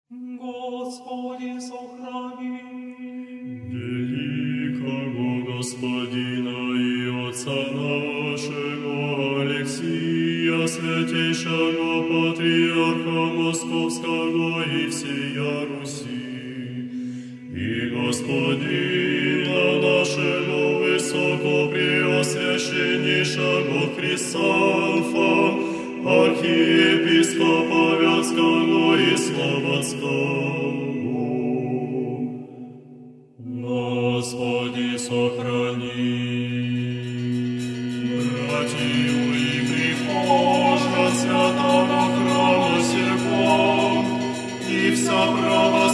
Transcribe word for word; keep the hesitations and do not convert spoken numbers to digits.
Господи, сохрани. Великого Господина и Отца нашего Алексия, святейшего Патриарха Московского и всея Руси, и Господина нашего Высокопреосвященнейшего Хрисанфа, архиепископа Вятского и Слободского. Господи, сохрани. Братью и прихожан святого храма сего, и вся право